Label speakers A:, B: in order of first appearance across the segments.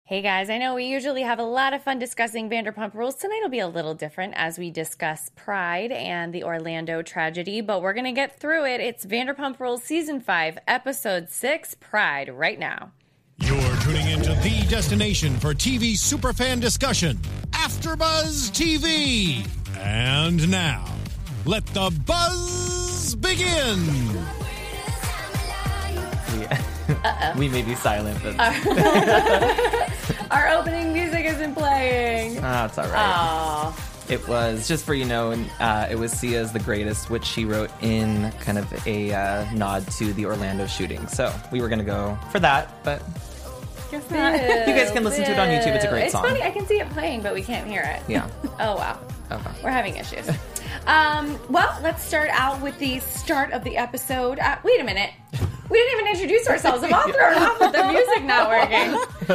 A: Hey guys, I know we usually have a lot of fun discussing Vanderpump Rules. Tonight will be a little different as we discuss Pride and the Orlando tragedy, but we're going to get through it. It's Vanderpump Rules Season 5, Episode 6, Pride, right now.
B: You're tuning into the destination for TV superfan discussion, AfterBuzz TV. And now, let the buzz begin.
C: We may be silent, but
A: our opening music isn't playing.
C: It's all right. Aww. It was, just for it was Sia's The Greatest, which she wrote in kind of a nod to the Orlando shooting. So we were going to go for that, but
A: guess not.
C: You guys can listen to it on YouTube. It's a great song.
A: It's funny. I can see it playing, but we can't hear it.
C: Yeah.
A: Oh, wow.
C: Okay.
A: We're having issues. Well, let's start out with the start of the episode. Wait a minute. We didn't even introduce ourselves. I'm all thrown off with the music not working.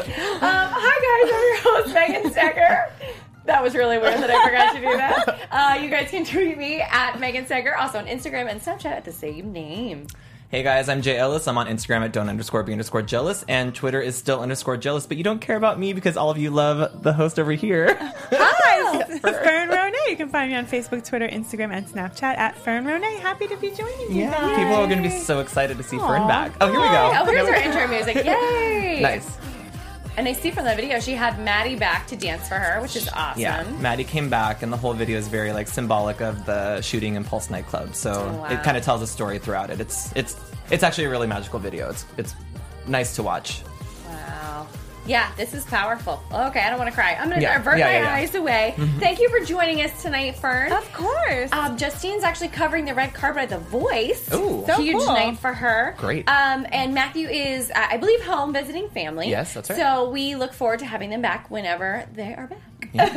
A: Hi, guys. I'm your host, Megan Stecker. That was really weird that I forgot to do that. You guys can tweet me at Megan Stecker, also on Instagram and Snapchat at the same name.
C: Hey guys, I'm Jay Ellis. I'm on Instagram at don't_be_jealous, and Twitter is still _jealous, but you don't care about me because all of you love the host over here.
D: Hi, it's Fern Ronay. You can find me on Facebook, Twitter, Instagram, and Snapchat at Fern Ronay. Happy to be joining you guys.
C: People are going to be so excited to see Fern back. Oh, here we go.
A: Oh, here's our intro music. Yay!
C: Nice.
A: And I see from the video she had Maddie back to dance for her, which is awesome.
C: Yeah, Maddie came back, and the whole video is very symbolic of the shooting in Pulse nightclub. So It kind of tells a story throughout it. It's actually a really magical video. It's nice to watch.
A: Wow. Yeah, this is powerful. Okay, I don't want to cry. I'm going to avert my eyes away.
C: Mm-hmm.
A: Thank you for joining us tonight, Fern.
D: Of course.
A: Justine's actually covering the red carpet at The Voice.
C: Ooh.
D: So
A: huge
D: cool.
A: night for her.
C: Great.
A: And Matthew is, I believe, home visiting family.
C: Yes, that's right.
A: So we look forward to having them back whenever they are back.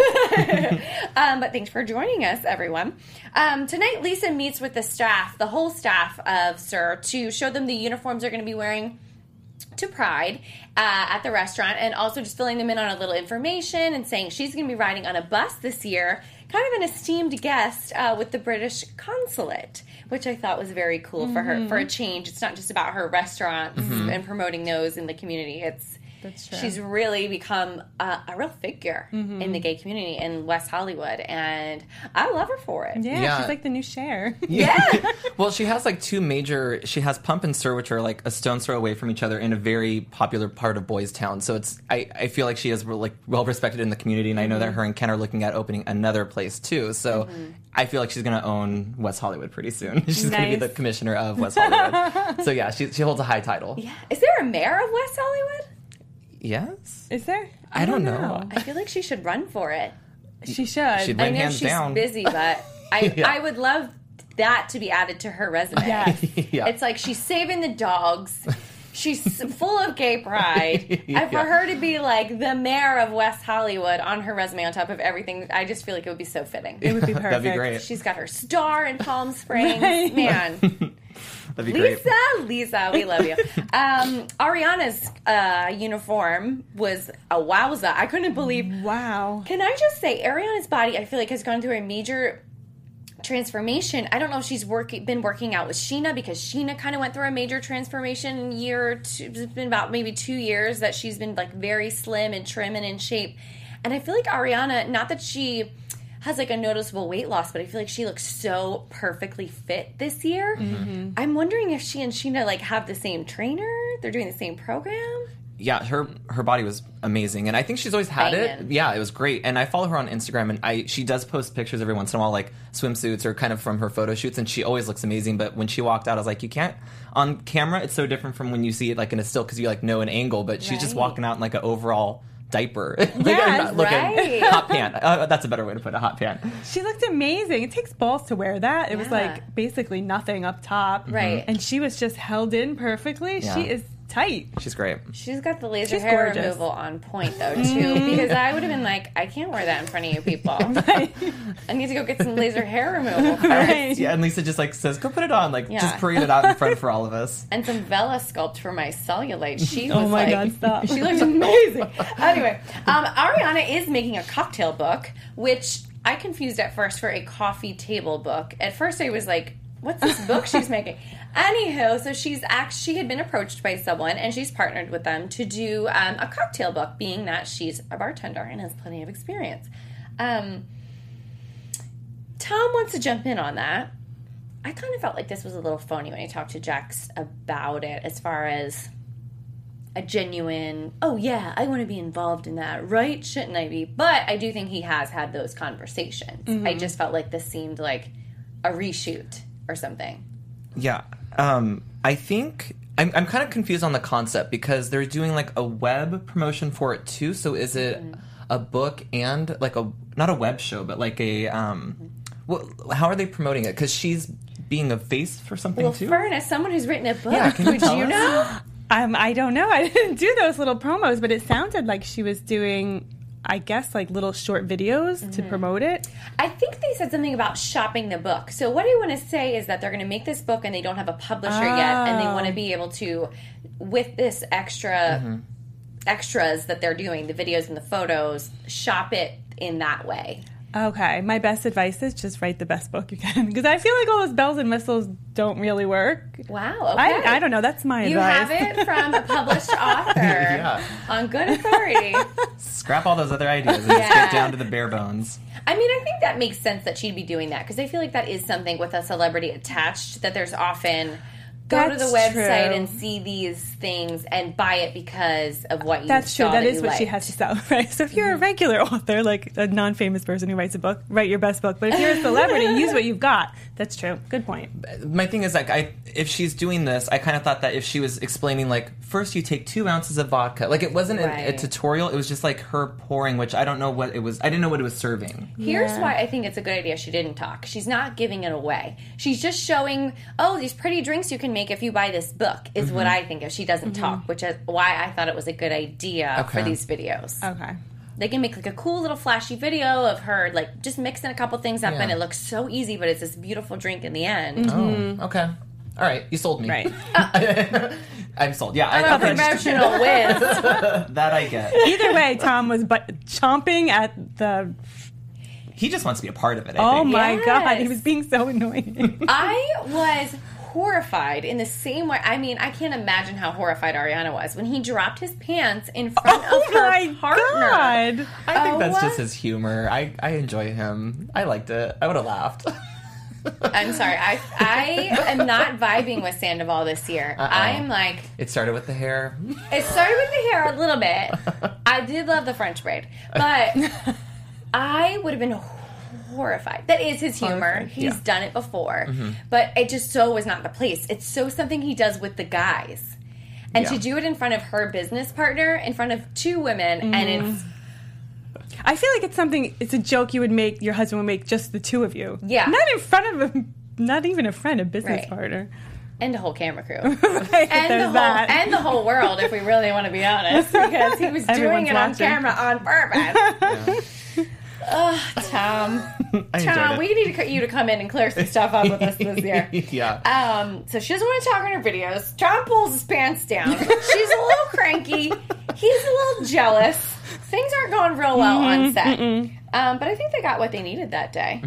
C: Yeah.
A: But thanks for joining us, everyone. Tonight, Lisa meets with the staff, the whole staff of SUR, to show them the uniforms they're going to be wearing to Pride at the restaurant, and also just filling them in on a little information and saying she's going to be riding on a bus this year, kind of an esteemed guest with the British consulate, which I thought was very cool for her, for a change. It's not just about her restaurants and promoting those in the community.
D: That's true.
A: She's really become a real figure in the gay community in West Hollywood, and I love her for it.
D: Yeah, she's like the new Cher.
A: Yeah.
C: Well, she has two major. She has Pump and SUR, which are a stone's throw away from each other in a very popular part of Boys Town. So I feel like she is well respected in the community, and I know that her and Ken are looking at opening another place too. So I feel like she's going to own West Hollywood pretty soon. She's going to be the commissioner of West Hollywood. So yeah, she holds a high title.
A: Yeah. Is there a mayor of West Hollywood?
C: Yes.
D: Is there?
C: I don't know.
A: I feel like she should run for it.
D: She should.
C: She'd
A: I
C: win
A: know
C: hands
A: she's
C: down.
A: busy, but I would love that to be added to her resume.
D: Yes.
C: Yeah.
A: It's like she's saving the dogs. She's full of gay pride. And for her to be the mayor of West Hollywood on her resume on top of everything, I just feel like it would be so fitting.
D: It would be perfect.
C: That'd be great.
A: She's got her star in Palm Springs.
D: Right.
A: Man.
C: That'd be great.
A: Lisa, we love you. Ariana's uniform was a wowza. I couldn't believe.
D: Wow.
A: Can I just say, Ariana's body, I feel like, has gone through a major transformation. I don't know if she's been working out with Sheena, because Sheena kind of went through a major transformation year or two. It's been about maybe 2 years that she's been very slim and trim and in shape. And I feel like Ariana, not that she has a noticeable weight loss, but I feel like she looks so perfectly fit this year. Mm-hmm. I'm wondering if she and Sheena have the same trainer. They're doing the same program.
C: Yeah, her body was amazing, and I think she's always had it. Yeah, it was great. And I follow her on Instagram, and she does post pictures every once in a while, swimsuits or kind of from her photo shoots, and she always looks amazing. But when she walked out, I was like, you can't on camera. It's so different from when you see it in a still, because you know an angle. But she's just walking out in an overall diaper.
A: Yes, right.
C: Hot pant. That's a better way to put it, hot pant.
D: She looked amazing. It takes balls to wear that. It was basically nothing up top.
A: Right.
D: And she was just held in perfectly.
C: Yeah.
D: She is tight.
C: She's great.
A: She's got the laser
D: She's
A: hair
D: gorgeous.
A: removal on point, though, too. Because I would have been I can't wear that in front of you people.
D: Right.
A: I need to go get some laser hair removal first.
D: Right.
C: Yeah, and Lisa just says, go put it on. Just parade it out in front for all of us.
A: And some Vela Sculpt for my cellulite. She
D: Oh
A: was
D: my God, stop.
A: She looked amazing. Anyway, Ariana is making a cocktail book, which I confused at first for a coffee table book. At first I was what's this book she's making? Anywho, so she had been approached by someone, and she's partnered with them to do a cocktail book, being that she's a bartender and has plenty of experience. Tom wants to jump in on that. I kind of felt like this was a little phony when I talked to Jax about it, as far as a genuine, oh yeah, I want to be involved in that, right? Shouldn't I be? But I do think he has had those conversations. I just felt like this seemed like a reshoot or something.
C: Yeah. I think I'm kind of confused on the concept, because they're doing like a web promotion for it too. So is it a book and like not a web show, but like a how are they promoting it? Because she's being a face for something too.
A: Fern, as someone who's written a book,
C: would
A: you know?
D: I don't know. I didn't do those little promos, but it sounded like she was doing, I guess, like little short videos to promote it.
A: I think they said something about shopping the book. So what I want to say is that they're going to make this book and they don't have a publisher yet, and they want to be able to, with this extras that they're doing, the videos and the photos, shop it in that way.
D: Okay, my best advice is just write the best book you can, because I feel like all those bells and whistles don't really work.
A: Wow, okay.
D: I don't know, that's my advice.
A: You have it from a published author on good authority.
C: Scrap all those other ideas and just get down to the bare bones.
A: I mean, I think that makes sense that she'd be doing that, because I feel like that is something with a celebrity attached, that there's often... Go to the website and see these things and buy it because of what you
D: That's
A: saw.
D: true. That is what
A: liked.
D: she has to sell, right? So if you're a regular author, like a non-famous person who writes a book, write your best book. But if you're a celebrity, use what you've got. That's true. Good point.
C: My thing is, like, if she's doing this, I kind of thought that if she was explaining, like, first you take 2 ounces of vodka. Like, it wasn't a tutorial. It was just, like, her pouring, which I don't know what it was. I didn't know what it was serving.
A: Here's why I think it's a good idea she didn't talk. She's not giving it away. She's just showing, oh, these pretty drinks you can make if you buy this book, is what I think if she doesn't talk, which is why I thought it was a good idea for these videos.
D: Okay.
A: They can make like a cool little flashy video of her like just mixing a couple things up and it looks so easy, but it's this beautiful drink in the end.
C: Oh, okay. All right, you sold me.
D: Right.
C: I'm sold. Yeah,
A: I'm a promotional whiz.
C: That I get.
D: Either way, Tom was chomping at the...
C: He just wants to be a part of it,
D: Oh
C: I think.
D: my
A: Yes.
D: God, he was being so annoying.
A: I was horrified in the same way. I mean, I can't imagine how horrified Ariana was when he dropped his pants in front of her partner.
D: God.
C: I think that's just his humor. I enjoy him. I liked it. I would have laughed.
A: I'm sorry. I am not vibing with Sandoval this year. I'm like...
C: It started with the hair.
A: It started with the hair a little bit. I did love the French braid. But I would have been horrified. That is his humor. He's done it before. But it just so was not the place. It's so something he does with the guys. And to do it in front of her business partner, in front of 2 women, and it's...
D: I feel like it's a joke your husband would make just the 2 of you.
A: Yeah.
D: Not in front of not even a friend, a business partner.
A: And a whole camera crew.
D: Right,
A: and the whole world, if we really want to be honest. Because he was doing it on camera on purpose. Tom. We need you to come in and clear some stuff up with us this year. So she doesn't want to talk on her videos. Tom pulls his pants down. She's a little cranky. He's a little jealous. Things aren't going real well on set. But I think they got what they needed that day.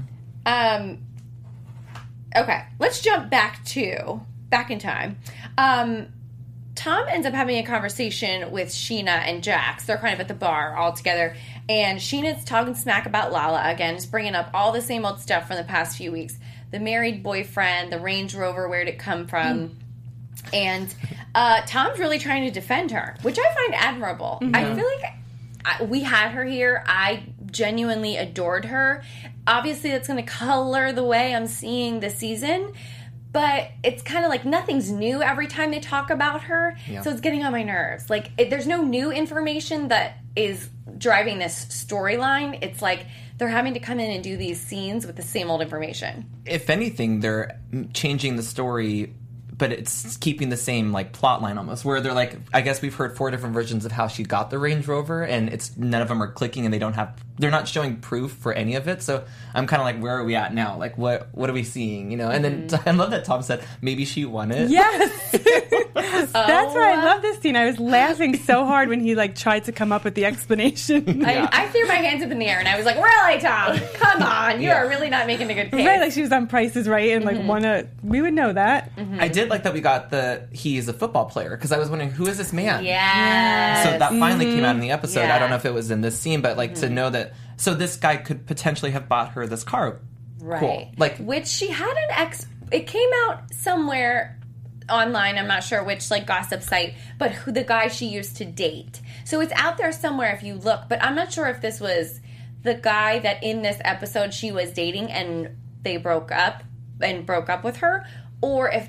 A: Okay, let's jump back in time. Tom ends up having a conversation with Sheena and Jax. They're kind of at the bar all together. And Sheena's talking smack about Lala again, just bringing up all the same old stuff from the past few weeks. The married boyfriend, the Range Rover, where'd it come from? And Tom's really trying to defend her, which I find admirable. I feel like we had her here. I genuinely adored her. Obviously, that's going to color the way I'm seeing the season. But it's kind of like nothing's new every time they talk about her. So it's getting on my nerves. Like, there's no new information that is driving this storyline. It's like they're having to come in and do these scenes with the same old information.
C: If anything, they're changing the story, but it's keeping the same, like, plot line almost, where they're like, I guess we've heard 4 different versions of how she got the Range Rover, and none of them are clicking and they don't have they're not showing proof for any of it. So I'm kind of like, where are we at now? Like, what are we seeing? You know? And then I love that Tom said maybe she won it.
D: Yes. That's why I love this scene. I was laughing so hard when he like tried to come up with the explanation.
A: I threw my hands up in the air and I was like, really, Tom? Come on. You are really not making a good case.
D: Right, like she was on Price is Right and like we would know that.
C: I did like that we got he's a football player, because I was wondering, who is this man?
A: Yeah.
C: So that finally came out in the episode.
A: Yeah.
C: I don't know if it was in this scene, but like to know that, so this guy could potentially have bought her this car.
A: Right.
C: Cool. Like,
A: which she had it came out somewhere online, I'm not sure which like gossip site, but who the guy she used to date. So it's out there somewhere if you look, but I'm not sure if this was the guy that in this episode she was dating and they broke up with her, or if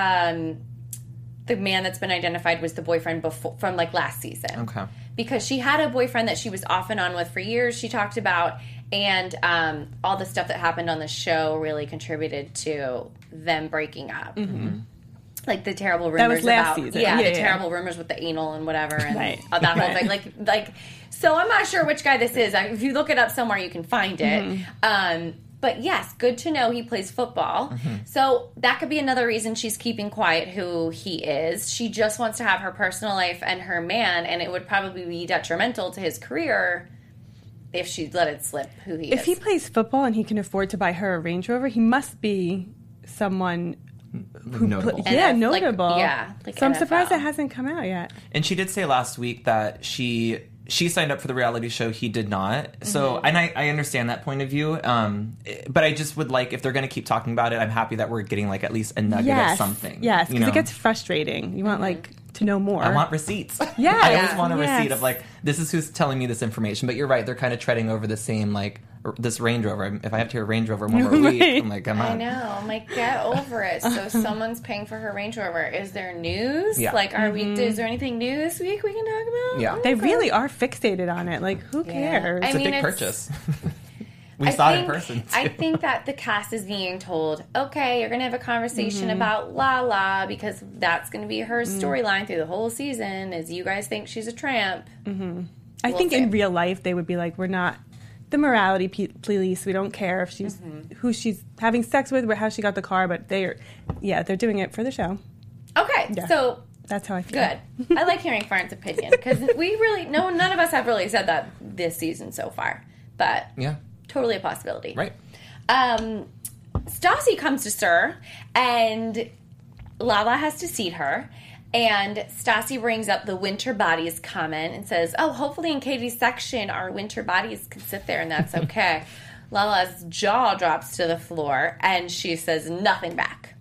A: the man that's been identified was the boyfriend before from like last season.
C: okay.
A: Because she had a boyfriend that she was off and on with for years, she talked about, and all the stuff that happened on the show really contributed to them breaking up. Like the terrible rumors
D: That was last
A: about
D: season.
A: the terrible rumors with the anal and whatever, and
D: Right.
A: all that whole thing. Like, so I'm not sure which guy this is. If you look it up somewhere, you can find it. But yes, good to know he plays football. So that could be another reason she's keeping quiet who he is. She just wants to have her personal life and her man, and it would probably be detrimental to his career if she let it slip who he is.
D: If he plays football and he can afford to buy her a Range Rover, he must be someone
C: Notable.
D: notable.
A: Like
D: so I'm
A: NFL.
D: surprised that hasn't come out yet.
C: And she did say last week that she signed up for the reality show. He did not. So, and I understand that point of view. But I just would like, if they're going to keep talking about it, I'm happy that we're getting like at least a nugget of something.
D: Yes,
C: you
D: because
C: know?
D: it gets frustrating. You want like to know more.
C: I want receipts.
D: Yeah.
C: I always want a
D: Yes.
C: receipt of like, this is who's telling me this information. But you're right, they're kind of treading over the same, like, this Range Rover. If I have to hear Range Rover one more week,
D: Right.
C: I'm like, come on.
A: I know. I'm like, get over it. So someone's paying for her Range Rover. Is there news?
C: Yeah.
A: Like, is there anything new this week we can talk about?
C: Yeah.
D: They really are fixated on it. Like, who cares?
C: It's
A: I
C: a
A: mean,
C: big
A: it's-
C: purchase. We saw it in person.
A: I think that the cast is being told, okay, you're going to have a conversation about Lala because that's going to be her storyline through the whole season is you guys think she's a tramp.
D: I think
A: see.
D: in real life they would be like, we're not the morality police. We don't care if she's who she's having sex with, or how she got the car, but they're doing it for the show.
A: Okay,
D: Yeah.
A: so
D: That's how I feel.
A: good. I like hearing Farn's opinion because none of us have really said that this season so far, but
C: Yeah.
A: totally a possibility.
C: Right.
A: Stassi comes to Sir, and Lala has to seat her. And Stassi brings up the winter bodies comment and says, oh, hopefully in Katie's section, our winter bodies can sit there and that's okay. Lala's jaw drops to the floor, and she says nothing back.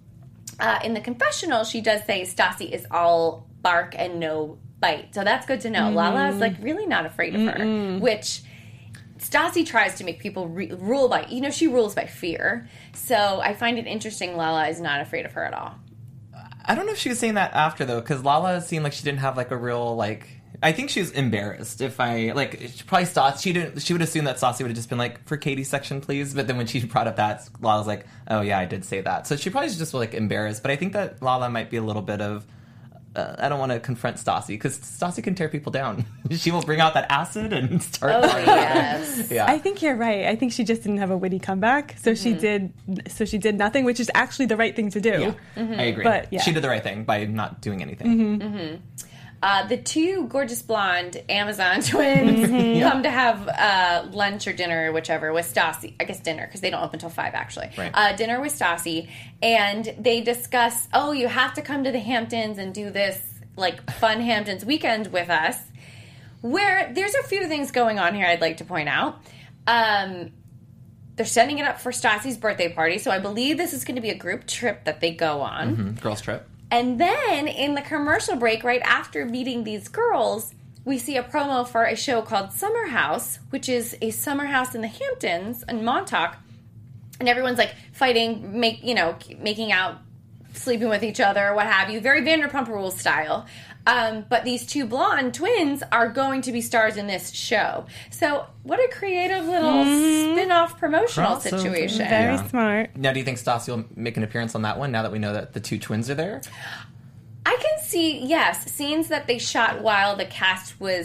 A: In the confessional, she does say Stassi is all bark and no bite. So that's good to know. Lala's like really not afraid of her, which Stassi tries to make people rule by, she rules by fear. So I find it interesting Lala is not afraid of her at all.
C: I don't know if she was saying that after, though, because Lala seemed like she didn't have, like, a real, like... I think she was embarrassed. She probably thought she would assume that Stassi would have just been like, for Katie's section, please. But then when she brought up that, Lala's like, oh, yeah, I did say that. So she probably just like, embarrassed. But I think that Lala might be a little bit of... I don't want to confront Stassi, because Stassi can tear people down. She will bring out that acid and start...
A: Oh, yes.
C: Yeah.
D: I think you're right. I think she just didn't have a witty comeback, so she did nothing, which is actually the right thing to do.
C: Yeah. I agree.
D: But, yeah.
C: She did the right thing by not doing anything.
A: The two gorgeous blonde Amazon twins come to have lunch or dinner or whichever with Stassi. I guess dinner, because they don't open until 5, actually.
C: Right.
A: Dinner with Stassi. And they discuss, oh, you have to come to the Hamptons and do this, like, fun Hamptons weekend with us. Where there's a few things going on here I'd like to point out. They're setting it up for Stassi's birthday party, so I believe this is going to be a group trip that they go on.
C: Girls trip.
A: And then in the commercial break, right after meeting these girls, we see a promo for a show called Summer House, which is a summer house in the Hamptons in Montauk. And everyone's like fighting, making out, sleeping with each other, what have you. Very Vanderpump Rules style. But these two blonde twins are going to be stars in this show. So what a creative little spin-off promotional
C: Crossover.
A: situation.
D: Very smart.
C: Now, do you think Stassi will make an appearance on that one, now that we know that the two twins are there?
A: I can see, yes, scenes that they shot while the cast was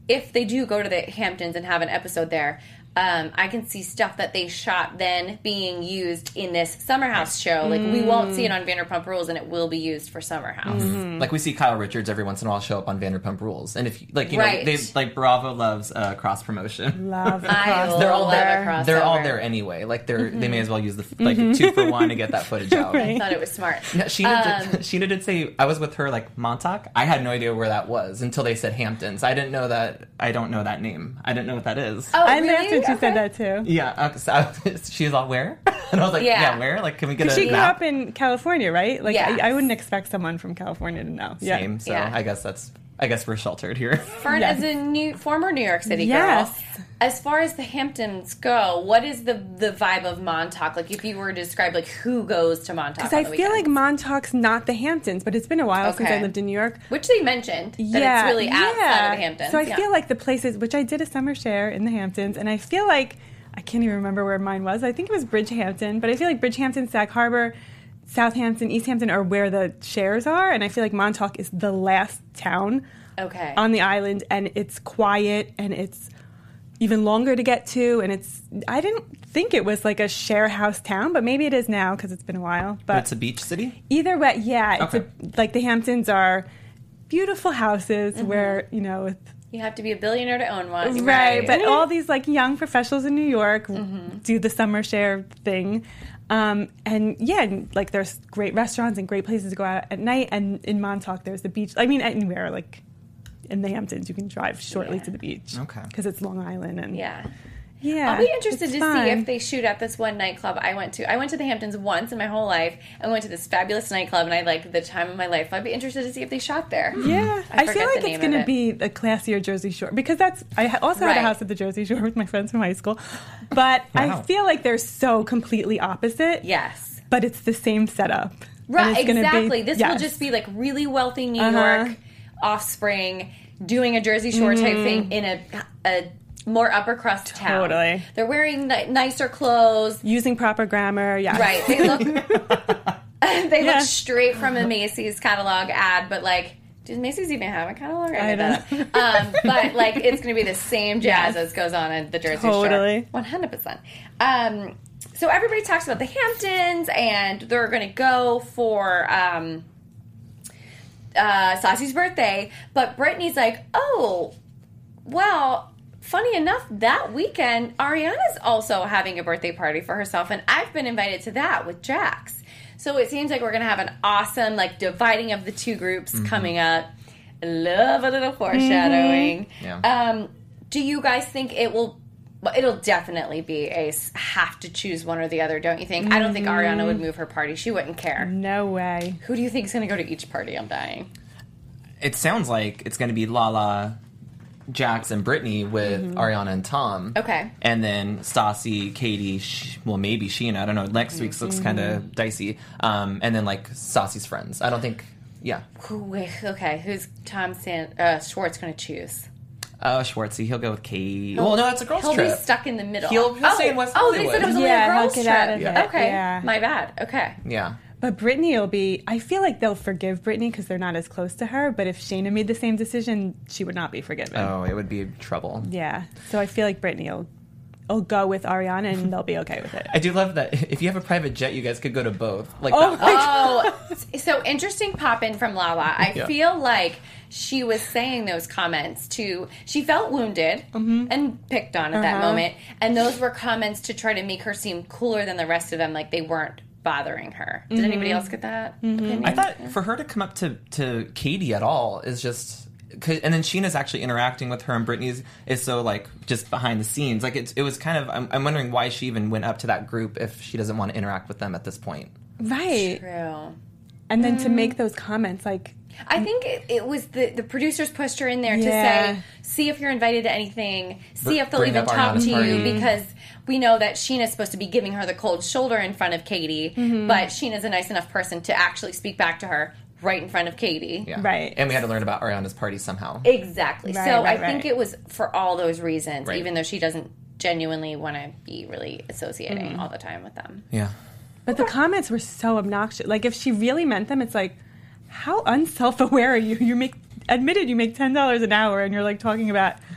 A: if they do go to the Hamptons and have an episode there, I can see stuff that they shot then being used in this Summer House show. Like, we won't see it on Vanderpump Rules, and it will be used for Summer House.
C: Like, we see Kyle Richards every once in a while show up on Vanderpump Rules. And if, like, you
A: Right.
C: know, they, like, Bravo loves cross-promotion.
D: Love the
A: I
D: crossover.
C: They're all
A: love
C: there.
A: a crossover.
C: They're all there anyway. Like, they may as well use the, like, 2-for-1 to get that footage out.
A: I thought it was smart.
C: No, Sheena did say, I was with her, like, Montauk. I had no idea where that was until they said Hamptons. I didn't know that. I don't know that name. I didn't know what that is.
A: Oh,
D: I
A: really?
D: laughed when she
A: Okay.
D: said that too.
C: Yeah, she's all, where? And I was like,
A: Yeah.
C: where? Like, can we get a
D: She grew
C: map?
D: up in California, right? Like,
A: Yes.
D: I wouldn't expect someone from California to know. Yeah.
C: Same, so
A: Yeah.
C: I guess we're sheltered here.
A: Fern,
D: Yes.
A: as a former New York City
D: Yes.
A: girl, as far as the Hamptons go, what is the vibe of Montauk? Like, if you were to describe, like, who goes to Montauk?
D: Because I feel like Montauk's not the Hamptons, but it's been a while since
A: Okay.
D: I lived in New York.
A: which they mentioned that it's really outside of the Hamptons.
D: So I
A: Yeah.
D: feel like the places, which I did a summer share in the Hamptons, and I feel like, I can't even remember where mine was. I think it was Bridgehampton, but I feel like Bridgehampton, Sag Harbor, Southampton, East Hampton are where the shares are, and I feel like Montauk is the last town
A: okay.
D: on the island, and it's quiet, and it's even longer to get to, and I didn't think it was like a share house town, but maybe it is now because it's been a while. But
C: It's a beach city?
D: either way, yeah, it's
C: Okay.
D: like the Hamptons are beautiful houses where, you know, with
A: You have to be a billionaire to own one.
D: right, but all these like young professionals in New York
A: Mm-hmm.
D: do the summer share thing. And yeah, and, like there's great restaurants and great places to go out at night. And in Montauk, there's the beach. I mean, anywhere like in the Hamptons, you can drive shortly
A: Yeah.
D: to the beach.
C: Okay.
D: Because it's Long Island. And
A: Yeah.
D: yeah,
A: I'll be interested
D: it's
A: to
D: fun.
A: see if they shoot at this one nightclub I went to. I went to the Hamptons once in my whole life. I went to this fabulous nightclub, and I liked the time of my life. I'd be interested to see if they shot there.
D: Yeah,
A: I
D: I feel
A: forget
D: like
A: the
D: it's
A: name
D: going
A: of
D: to
A: it.
D: be a classier Jersey Shore because also had
A: Right.
D: a house at the Jersey Shore with my friends from high school, but I
C: Wow.
D: feel like they're so completely opposite.
A: Yes.
D: But it's the same setup. And
A: Right,
D: it's gonna be-
A: exactly. This will
D: yes.
A: just be like really wealthy New
D: Uh-huh.
A: York offspring doing a Jersey Shore type thing in a more upper crust town.
D: Totally.
A: They're wearing nicer clothes.
D: using proper grammar. Yeah,
A: Right. They look they
D: Yeah.
A: look straight from a Macy's catalog ad, but like, does Macy's even have a catalog?
D: I
A: made that up. But like, it's going to be the same jazz as goes on at the Jersey
D: Totally.
A: Shore. 100%. So everybody talks about the Hamptons, and they're going to go for Saucy's birthday. But Brittany's like, oh, well, funny enough, that weekend, Ariana's also having a birthday party for herself, and I've been invited to that with Jax. So it seems like we're going to have an awesome, like, dividing of the two groups coming up. Love a little foreshadowing.
C: Yeah.
A: Do you guys think it will... Well, it'll definitely be a have to choose one or the other, don't you think? I don't think Ariana would move her party. She wouldn't care.
D: No way.
A: Who do you think is going to go to each party? I'm dying.
C: It sounds like it's going to be Lala, Jax, and Brittany with Ariana and Tom.
A: Okay.
C: And then Stassi, Katie, maybe Sheena. I don't know. Next week's looks kind of dicey. And then, like, Stassi's friends. I don't think... Yeah.
A: Okay, who's Tom Schwartz going to choose?
C: Schwartzy. He'll go with Katie. Well, no, it's a girls'
A: He'll
C: trip.
A: be stuck in the middle.
C: He'll stay in West
A: Oh, they
C: Hollywood.
A: said it was only
D: Yeah,
A: a
D: he'll
A: girls'
D: get
A: trip.
D: out of
C: it,
A: Okay,
D: yeah.
A: my bad. Okay.
C: Yeah.
D: But Brittany will be... I feel like they'll forgive Brittany because they're not as close to her, but if Shayna made the same decision, she would not be forgiven.
C: Oh, it would be trouble.
D: Yeah. So I feel like Brittany will go with Ariana and they'll be okay with it.
C: I do love that if you have a private jet, you guys could go to both. Like,
D: Oh
C: that-
D: my
A: Oh, so interesting pop in from Lala. I
C: Yeah.
A: feel like she was saying those comments to... She felt wounded and picked on at that moment. And those were comments to try to make her seem cooler than the rest of them, like they weren't bothering her. Did anybody else get that opinion?
C: I thought for her to come up to Katie at all is just... And then Sheena's actually interacting with her, and Brittany's is so, like, just behind the scenes. Like, it was kind of... I'm wondering why she even went up to that group if she doesn't want to interact with them at this point.
D: Right.
A: True.
D: And then to make those comments, like...
A: I think it was the producers pushed her in there to
D: Yeah.
A: say, see if you're invited to anything, see if they'll
C: Bring
A: even
C: up
A: talk
C: Ariana's
A: to you,
C: party.
A: because we know that Sheena's supposed to be giving her the cold shoulder in front of Katie, but Sheena's a nice enough person to actually speak back to her right in front of Katie.
C: Yeah.
D: Right.
C: And we had to learn about Ariana's party somehow.
A: Exactly.
D: Right,
A: so
D: right,
A: I think
D: right.
A: it was for all those reasons,
C: Right.
A: even though she doesn't genuinely want to be really associating all the time with them.
C: Yeah.
D: But the comments were so obnoxious. Like, if she really meant them, it's like, how unself-aware are you? You make $10 an hour, and you're, like, talking about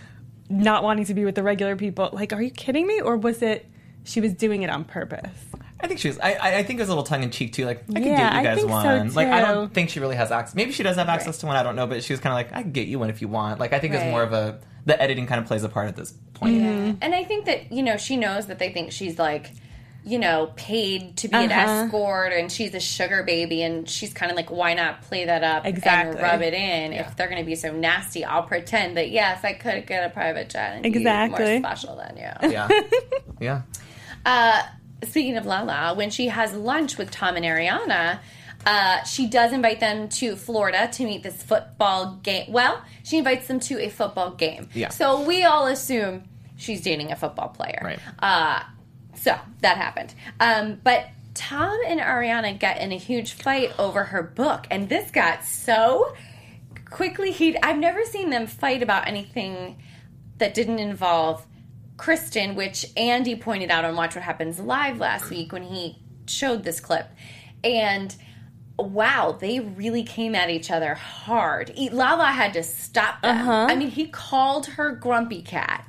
D: not wanting to be with the regular people. Like, are you kidding me? Or was it she was doing it on purpose?
C: I think she was. I think it was a little tongue in cheek too. Like, I could
D: Yeah,
C: get you
D: I
C: guys
D: think so,
C: one. Like, I
D: too.
C: don't think she really has access. Maybe she does have access to one. I don't know. But she was kind of like, I can get you one if you want. Like, I think it's
A: Right.
C: more of the editing kind of plays a part at this point.
A: Yeah. And I think that, she knows that they think she's like, paid to be an escort and she's a sugar baby, and she's kind of like, why not play that up
D: Exactly.
A: and rub it in? If they're going to be so nasty, I'll pretend that, yes, I could get a private jet and
D: Exactly.
A: be more special than you.
C: Yeah. Yeah.
A: Speaking of Lala, when she has lunch with Tom and Ariana, she does invite them to Florida to meet this football game. Well, she invites them to a football game.
C: Yeah.
A: So we all assume she's dating a football player.
C: Right.
A: So that happened. But Tom and Ariana get in a huge fight over her book, and this got so quickly heated. I've never seen them fight about anything that didn't involve Kristen, which Andy pointed out on Watch What Happens Live last week when he showed this clip. And wow, they really came at each other hard. Lala had to stop them. I mean, he called her Grumpy Cat.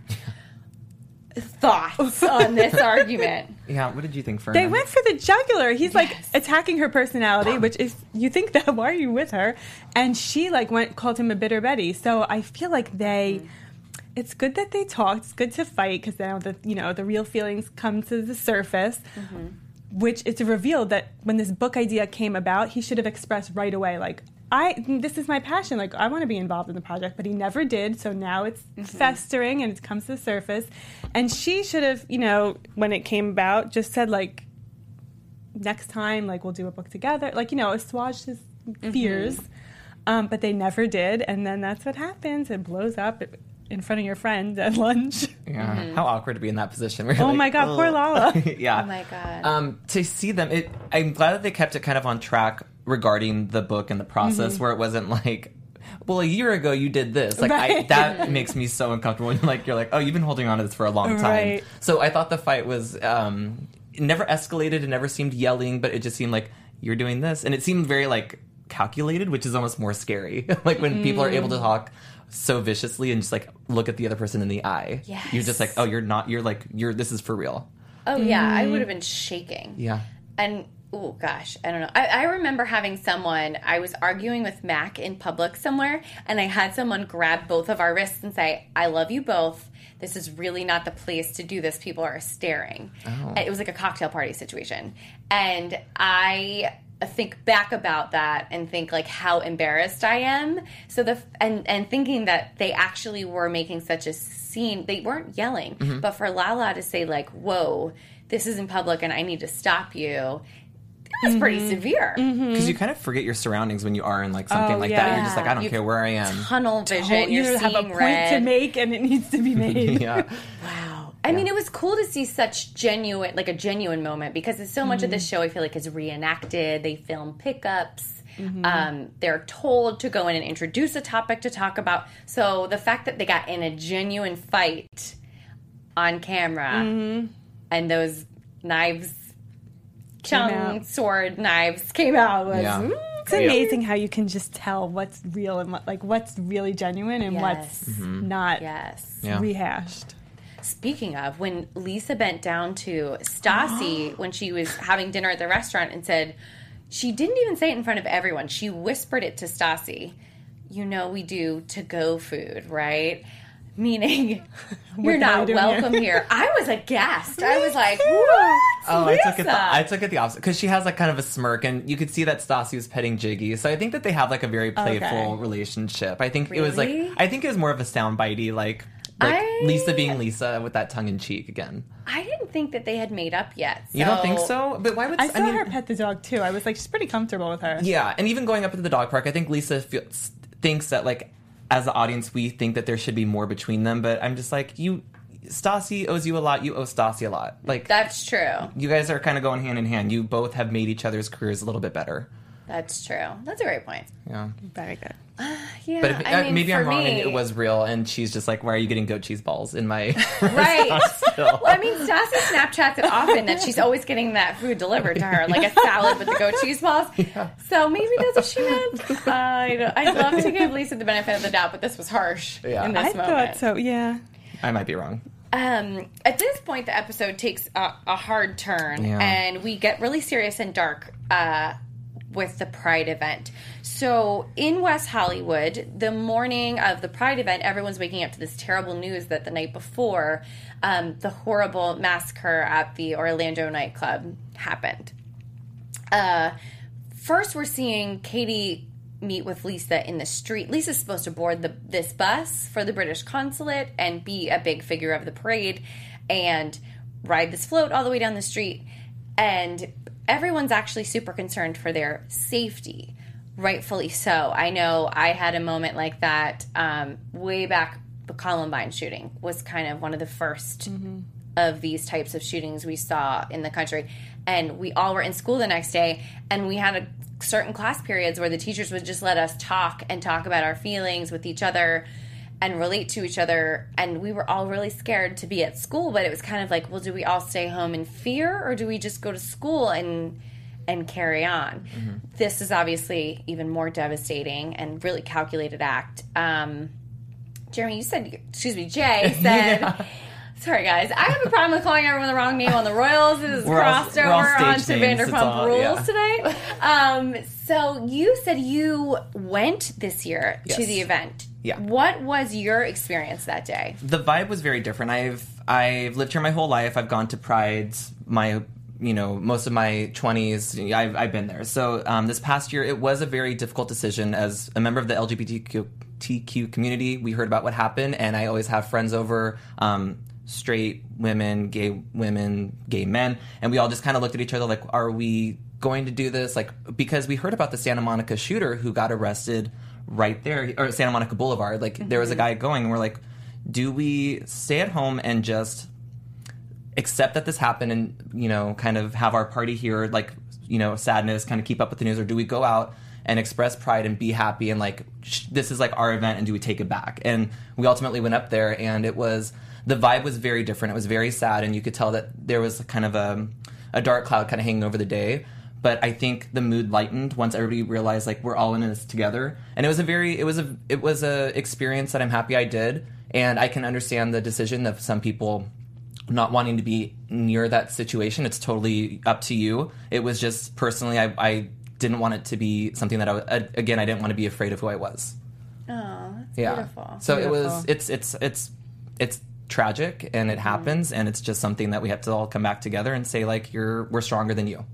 A: Thoughts on this argument?
C: Yeah. What did you think, Fernan?
D: They went for the jugular. He's like attacking her personality, which is, you think that, why are you with her? And she called him a bitter Betty. So I feel like it's good that they talked. It's good to fight because now the real feelings come to the surface. Which it's revealed that when this book idea came about, he should have expressed right away, like, this is my passion. Like, I want to be involved in the project, but he never did. So now it's festering and it comes to the surface. And she should have, when it came about, just said, like, next time, like, we'll do a book together. Like, assuaged his fears. But they never did. And then that's what happens. It blows up in front of your friend at lunch.
C: Yeah. How awkward to be in that position. Where you're
D: Oh
C: like,
D: my God, poor Lala.
C: Yeah.
A: Oh my God.
C: To see them, I'm glad that they kept it kind of on track regarding the book and the process, where it wasn't like, well, a year ago you did this. Like,
D: Right.
C: that makes me so uncomfortable. When you're like, oh, you've been holding on to this for a long time.
D: Right.
C: So I thought the fight was, it never escalated. It never seemed yelling, but it just seemed like, you're doing this. And it seemed very, like, calculated, which is almost more scary. Like, when people are able to talk so viciously and just, like, look at the other person in the eye.
A: Yes.
C: You're just like, oh, this is for real.
A: Oh, yeah. I would have been shaking.
C: Yeah.
A: And, oh, gosh, I don't know. I remember having I was arguing with Mac in public somewhere, and I had someone grab both of our wrists and say, I love you both. This is really not the place to do this. People are staring.
C: Oh.
A: It was like a cocktail party situation. And I think back about that and think like how embarrassed I am. So and thinking that they actually were making such a scene. They weren't yelling, but for Lala to say like, "Whoa, this is in public and I need to stop you." It was pretty severe.
C: Because you kind of forget your surroundings when you are in like something like that. You're just like, I don't care where I am.
A: Tunnel vision.
D: You
A: You're
D: have a
A: seeing
D: point
A: red.
D: to make, and it needs to be made.
C: Yeah.
A: Wow. I mean, it was cool to see such a genuine moment because so much of this show I feel like is reenacted. They film pickups. They're told to go in and introduce a topic to talk about. So the fact that they got in a genuine fight on camera and those knives, sword knives came out was
D: It's amazing how you can just tell what's real and what's really genuine and what's not rehashed.
A: Speaking of, when Lisa bent down to Stassi when she was having dinner at the restaurant and said, she didn't even say it in front of everyone. She whispered it to Stassi. We do to-go food, right? Meaning, you're not welcome here. I was aghast. I was like, what?
C: Oh,
A: Lisa?
C: I took it the opposite because she has like kind of a smirk, and you could see that Stassi was petting Jiggy. So I think that they have like a very playful relationship. I think it was more of a soundbitey like Lisa being Lisa with that tongue in cheek again.
A: I didn't think that they had made up yet.
C: You don't think so? But why would
D: I saw her pet the dog too. I was like, she's pretty comfortable with her.
C: Yeah, and even going up into the dog park, I think Lisa thinks that like as the audience we think that there should be more between them. But I'm just like, Stassi owes you a lot. You owe Stassi a lot. Like
A: that's true.
C: You guys are kind of going hand in hand. You both have made each other's careers a little bit better.
A: That's true. That's a great point.
C: Yeah.
D: Very good.
A: Yeah,
C: but maybe I'm wrong and
A: me,
C: it was real, and she's just like, why are you getting goat cheese balls in my
A: right? Well, I mean, Stassi Snapchats it often that she's always getting that food delivered to her, like a salad with the goat cheese balls. Yeah. So maybe that's what she meant. I'd love to give Lisa the benefit of the doubt, but this was harsh in this moment.
D: I thought so, yeah.
C: I might be wrong.
A: At this point, the episode takes a hard turn, and we get really serious and dark with the Pride event. So in West Hollywood, the morning of the Pride event, everyone's waking up to this terrible news that the night before, the horrible massacre at the Orlando nightclub happened. First, we're seeing Katie meet with Lisa in the street. Lisa's supposed to board this bus for the British consulate and be a big figure of the parade and ride this float all the way down the street. And everyone's actually super concerned for their safety, rightfully so. I know I had a moment like that way back. The Columbine shooting was kind of one of the first of these types of shootings we saw in the country. And we all were in school the next day, and we had certain class periods where the teachers would just let us talk about our feelings with each other and relate to each other. And we were all really scared to be at school, but it was kind of like, well, do we all stay home in fear, or do we just go to school and carry on? This is obviously even more devastating and really calculated act. Jay said, sorry guys, I have a problem with calling everyone the wrong name on the Royals. This is crossed over onto Vanderpump Rules today. So you said you went this year to the event.
C: Yeah.
A: What was your experience that day?
C: The vibe was very different. I've lived here my whole life. I've gone to Prides most of my 20s. I've been there. So this past year, it was a very difficult decision. As a member of the LGBTQ community, we heard about what happened, and I always have friends over, straight women, gay men, and we all just kind of looked at each other like, are we going to do this? Like, because we heard about the Santa Monica shooter who got arrested right there, or Santa Monica Boulevard. Like, there was a guy going, and we're like, do we stay at home and just accept that this happened and, kind of have our party here, like, sadness, kind of keep up with the news, or do we go out and express pride and be happy and, like, this is, like, our event, and do we take it back? And we ultimately went up there, and the vibe was very different. It was very sad, and you could tell that there was kind of a dark cloud kind of hanging over the day. But I think the mood lightened once everybody realized, like, we're all in this together. And it was a experience that I'm happy I did, and I can understand the decision of some people not wanting to be near that situation. It's totally up to you. It was just, personally, I didn't want it to be something that I didn't want to be afraid of who I was.
A: Oh, that's beautiful.
C: So
D: Beautiful.
C: it's tragic, and it happens, and it's just something that we have to all come back together and say, like, we're stronger than you.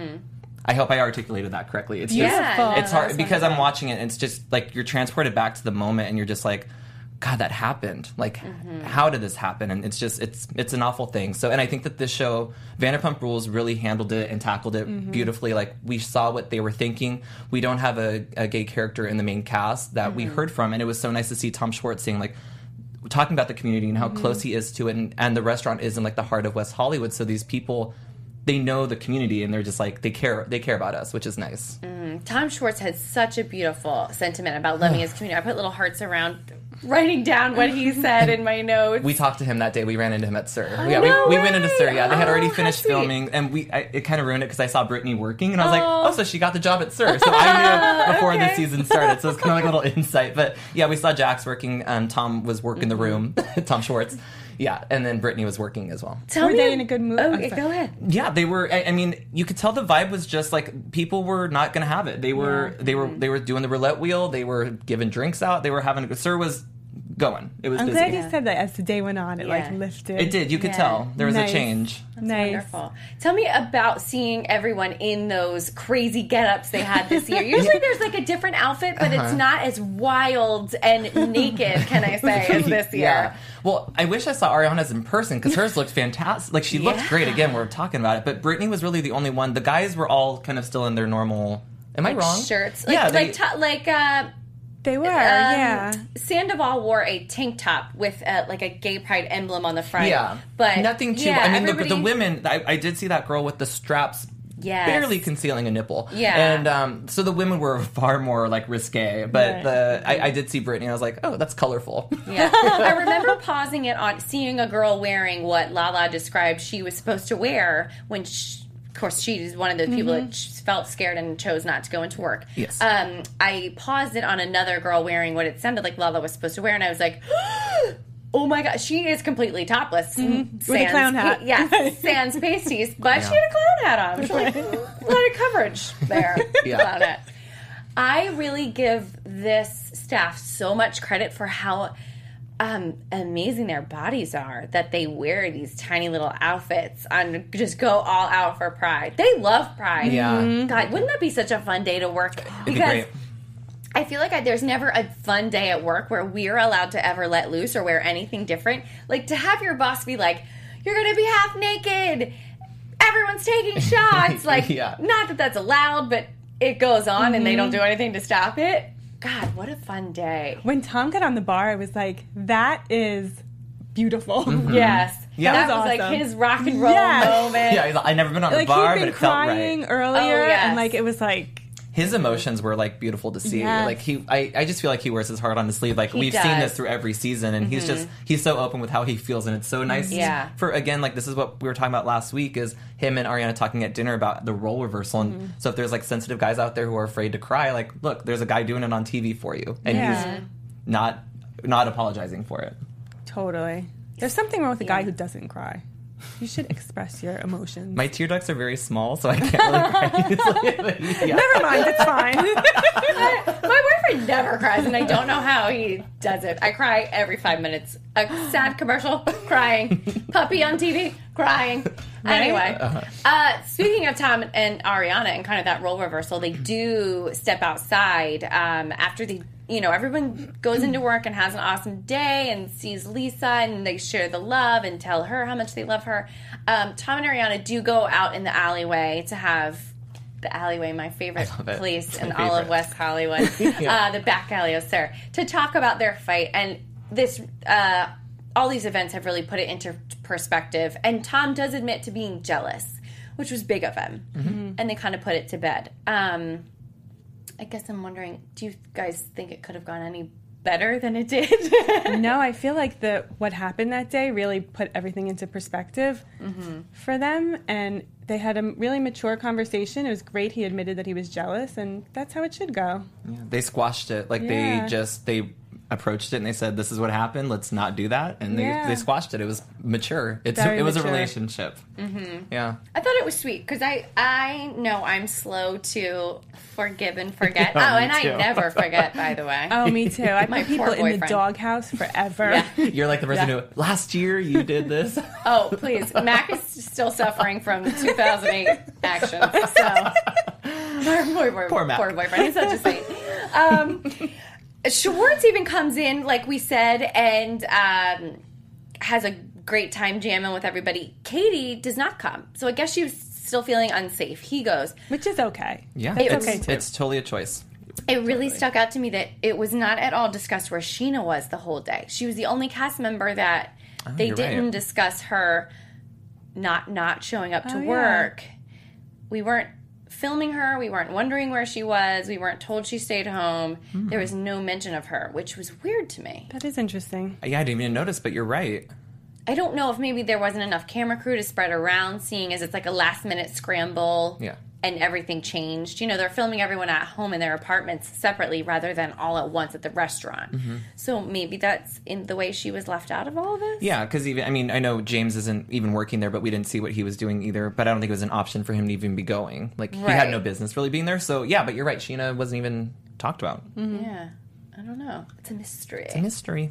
C: I hope I articulated that correctly. It's just, it's hard because I'm watching it, and it's just like you're transported back to the moment, and you're just like, God, that happened. Like, how did this happen? And it's just, it's an awful thing. So, and I think that this show, Vanderpump Rules, really handled it and tackled it beautifully. Like, we saw what they were thinking. We don't have a gay character in the main cast that we heard from, and it was so nice to see Tom Schwartz saying, like, talking about the community and how close he is to it, and the restaurant is in, like, the heart of West Hollywood. So these people, they know the community, and they're just like, they care about us, which is nice.
A: Tom Schwartz had such a beautiful sentiment about loving his community. I put little hearts around writing down what he said in my notes.
C: We talked to him that day. We ran into him at SUR.
A: No
C: we went into SUR. Yeah, they had already
A: how
C: finished
A: sweet.
C: filming, and it kind of ruined it because I saw Brittany working, and I was like, oh, so she got the job at SUR. So I knew before the season started, so it's kind of like a little insight. But yeah, we saw Jax working, and Tom was working the room, Tom Schwartz. Yeah, and then Brittany was working as well.
D: Were they in a good mood?
A: Okay, go ahead.
C: Yeah, they were. I mean, you could tell the vibe was just like people were not going to have it. They were doing the roulette wheel. They were giving drinks out. They were having. SUR was going. It was
D: I'm
C: busy.
D: glad you said that. As the day went on, it like lifted.
C: It did. You could tell there was
D: Nice.
C: a change.
A: That's
D: Nice.
A: wonderful. Tell me about seeing everyone in those crazy get-ups they had this year. Usually there's like a different outfit, but it's not as wild and naked, can I say, as this year.
C: Yeah. Well, I wish I saw Ariana's in person because hers looked fantastic. Like, she looked great. Again, we're talking about it. But Brittany was really the only one. The guys were all kind of still in their normal... Am I wrong?
A: Shirts.
D: They were, yeah.
A: Sandoval wore a tank top with like a gay pride emblem on the front.
C: Yeah.
A: But
C: nothing too... I mean, the women... I did see that girl with the straps barely concealing a nipple.
A: Yeah.
C: And so the women were far more, like, risque. But I did see Brittany, and I was like, oh, that's colorful.
A: Yeah. I remember pausing it on seeing a girl wearing what Lala described she was supposed to wear when of course, she is one of those people that felt scared and chose not to go into work.
C: Yes.
A: I paused it on another girl wearing what it sounded like Lala was supposed to wear, and I was like, Oh my god, she is completely topless.
D: With a clown hat.
A: Sans pasties, but she had a clown hat on. Which like, a lot of coverage there. Clown hat. I really give this staff so much credit for how amazing their bodies are, that they wear these tiny little outfits and just go all out for Pride. They love Pride.
C: Yeah.
A: God, wouldn't that be such a fun day to work?
C: It'd be
A: Because
C: great.
A: I feel like there's never a fun day at work where we're allowed to ever let loose or wear anything different. Like, to have your boss be like, you're going to be half naked, everyone's taking shots. Like, not that that's allowed, but it goes on and they don't do anything to stop it. God, what a fun day.
D: When Tom got on the bar, I was like, that is beautiful.
A: Yes.
C: Yeah.
A: That
D: That
A: was
D: was
A: like
D: awesome.
A: his rock and roll
D: Yes.
A: moment.
C: Yeah, he's like, I've never been on a
D: Like,
C: bar,
D: he'd
C: but
D: been
C: it felt
D: crying
C: right.
D: earlier,
A: Oh, yes.
D: and like, it was like,
C: His emotions were like beautiful to see.
D: Yes.
C: Like I just feel like he wears his heart on his sleeve. Like
A: He
C: we've
A: does.
C: seen this through every season, and he's so open with how he feels, and it's so nice.
A: Yeah.
C: For again, like this is what we were talking about last week, is him and Ariana talking at dinner about the role reversal. And so if there's like sensitive guys out there who are afraid to cry, like look, there's a guy doing it on TV for you, and
D: Yeah.
C: he's not apologizing for it.
D: totally. There's something wrong with a guy who doesn't cry. You should express your emotions.
C: My tear ducts are very small, so I can't really cry easily. Yeah.
D: Never mind, it's fine.
A: My boyfriend never cries, and I don't know how he does it. I cry every 5 minutes. A sad commercial, crying. Puppy on TV, crying. Anyway, speaking of Tom and Ariana and kind of that role reversal, they do step outside after they, everyone goes into work and has an awesome day and sees Lisa, and they share the love and tell her how much they love her. Tom and Ariana do go out in the alleyway to have the alleyway, my favorite place in all of West Hollywood, the back alley of Sarah, to talk about their fight. And this, all these events have really put it into perspective. And Tom does admit to being jealous, which was big of him. And they kind of put it to bed. I guess I'm wondering, do you guys think it could have gone any better than it did?
D: No, I feel like what happened that day really put everything into perspective for them, and they had a really mature conversation. It was great. He admitted that he was jealous, and that's how it should go.
C: Yeah, they squashed it. Like
D: Yeah.
C: they approached it and they said, "This is what happened. Let's not do that." And they squashed it. It was mature. It was
D: mature.
C: a relationship. Yeah.
A: I thought it was sweet because I know I'm slow to forgive and forget.
C: Yeah, me
A: and
C: too.
A: I never forget, by the way.
D: Oh, me too. I
A: My
D: put people
A: poor
D: in the
A: boyfriend.
D: doghouse forever.
C: You're like the person who last year you did this.
A: Oh, please. Mac is still suffering from 2008 actions. So,
C: Poor Mac.
A: Poor boyfriend. He's such a saint. Schwartz even comes in, like we said, and has a great time jamming with everybody. Katie does not come. So I guess she was still feeling unsafe. He goes.
D: Which is okay.
C: Yeah,
D: That's okay, too.
C: it's totally a choice.
A: It really stuck out to me that it was not at all discussed where Sheena was the whole day. She was the only cast member that they
C: you're
A: didn't
C: right.
A: discuss her not showing up to
D: yeah.
A: work. We weren't filming her. We weren't wondering where she was. We weren't told she stayed home. There was no mention of her, which was weird to me.
D: That is interesting.
C: Yeah, I didn't even notice, but you're right.
A: I don't know if maybe there wasn't enough camera crew to spread around, seeing as it's like a last minute scramble.
C: Yeah.
A: And everything changed. They're filming everyone at home in their apartments separately rather than all at once at the restaurant. So maybe that's in the way she was left out of all of this?
C: Yeah, because I know James isn't even working there, but we didn't see what he was doing either. But I don't think it was an option for him to even be going. Like, he had
A: Right.
C: no business really being there. So, yeah, but you're right. Sheena wasn't even talked about.
A: Yeah. I don't know. It's a mystery.
C: It's a mystery.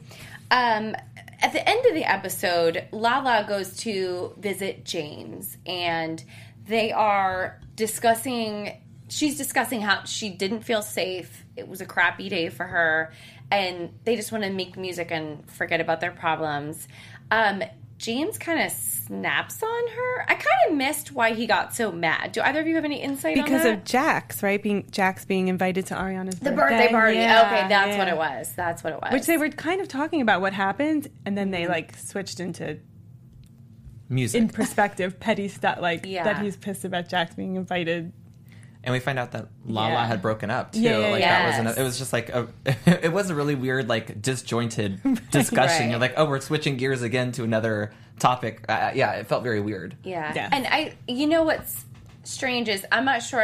A: At the end of the episode, Lala goes to visit James, and they are discussing. She's discussing how she didn't feel safe. It was a crappy day for her, and they just want to make music and forget about their problems. James kind of snaps on her. I kind of missed why he got so mad. Do either of you have any insight on
D: Because
A: that?
D: of Jax, right? Jax being invited to Ariana's
A: The birthday party.
D: Yeah,
A: okay, that's
D: yeah.
A: what it was. That's what it was.
D: Which they were kind of talking about what happened, and then they switched into
C: Music.
D: in perspective petty stuff,
A: Yeah.
D: that he's pissed about Jax being invited.
C: And we find out that Lala
A: Yeah.
C: had broken up too.
D: Yeah, yeah,
C: Like
A: yes.
C: that was it was just like it was a really weird, like, disjointed discussion.
A: Right.
C: You're like, oh, we're switching gears again to another topic. Yeah, it felt very weird.
A: Yeah.
D: Yeah.
A: And you know what's strange is I'm not sure if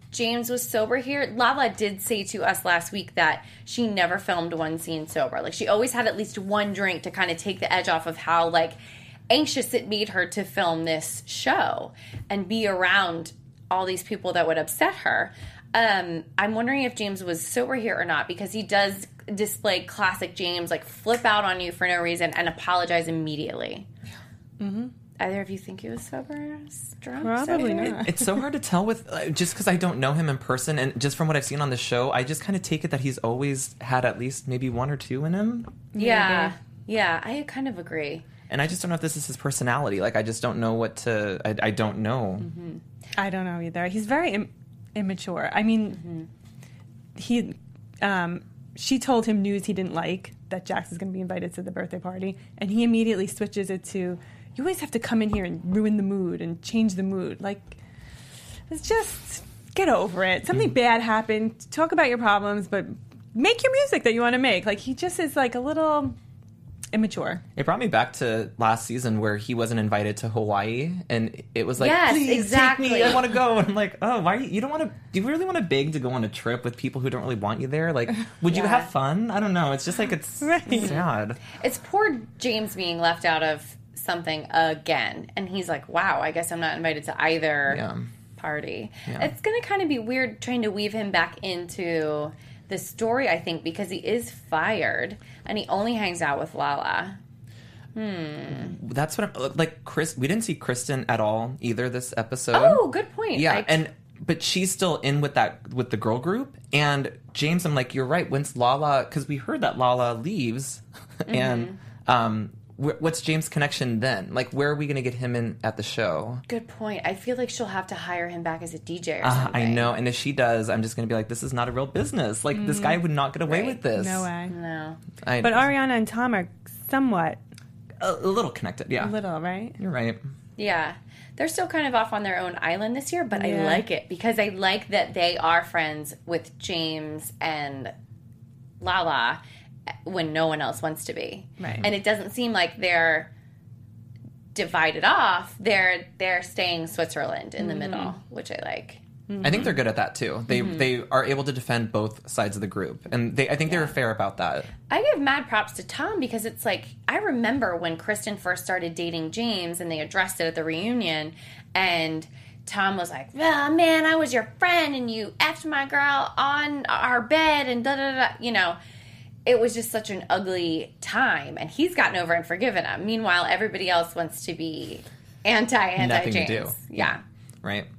A: James was sober here. Lala did say to us last week that she never filmed one scene sober. Like, she always had at least one drink to kind of take the edge off of how, like, anxious it made her to film this show and be around all these people that would upset her. I'm wondering if James was sober here or not, because he does display classic James, like, flip out on you for no reason and apologize immediately. Mm-hmm. Either of you think he was sober? Drunk?
D: Probably
A: sober?
D: not.
C: It's so hard to tell with just because I don't know him in person, and just from what I've seen on the show, I just kind of take it that he's always had at least maybe one or two in him.
A: Yeah. Yeah, I kind of agree.
C: And I just don't know if this is his personality. Like, I just don't know what to... I don't know.
A: Mm-hmm.
D: I don't know either. He's very immature. I mean, he... she told him news he didn't like, that Jax is going to be invited to the birthday party, and he immediately switches it to, you always have to come in here and ruin the mood and change the mood. Like, it's just, get over it. Something bad happened. Talk about your problems, but make your music that you want to make. Like, he just is like a little immature.
C: It brought me back to last season where he wasn't invited to Hawaii, and it was like,
A: Yes,
C: please
A: exactly.
C: take me, I want to go. And I'm like, oh, why? You don't want to? Do you really want to beg to go on a trip with people who don't really want you there? Like, would you
A: Yeah.
C: have fun? I don't know. It's just like, it's
D: Right.
C: sad.
A: It's poor James being left out of something again. And he's like, wow, I guess I'm not invited to either
C: Yeah.
A: party.
C: Yeah.
A: It's going to kind of be weird trying to weave him back into the story, I think, because he is fired and he only hangs out with Lala.
C: That's what I'm like. Chris, we didn't see Kristen at all either this episode.
A: Oh, good point.
C: Yeah, but she's still in with the girl group. And James, I'm like, you're right. When's Lala? Because we heard that Lala leaves, and what's James' connection then? Like, where are we going to get him in at the show?
A: Good point. I feel like she'll have to hire him back as a DJ or something.
C: I know, and if she does, I'm just going to be like, this is not a real business. Like, this guy would not get away
A: Right.
C: with this.
D: No way.
A: No.
D: But Ariana and Tom are somewhat
C: a little connected. Yeah,
D: little, right?
C: you're right.
A: Yeah. They're still kind of off on their own island this year, but I
D: Yeah.
A: like it because I like that they are friends with James and Lala when no one else wants to be.
D: Right.
A: And it doesn't seem like they're divided off. They're staying Switzerland in the middle, which I like.
C: I think they're good at that too. They are able to defend both sides of the group, and I think they were fair about that.
A: I give mad props to Tom because it's like, I remember when Kristen first started dating James and they addressed it at the reunion, and Tom was like, oh, man, I was your friend and you effed my girl on our bed and da-da-da. You know, it was just such an ugly time, and he's gotten over and forgiven him. Meanwhile, everybody else wants to be
C: Nothing to
A: anti-James.
C: do.
A: Yeah.
C: Right.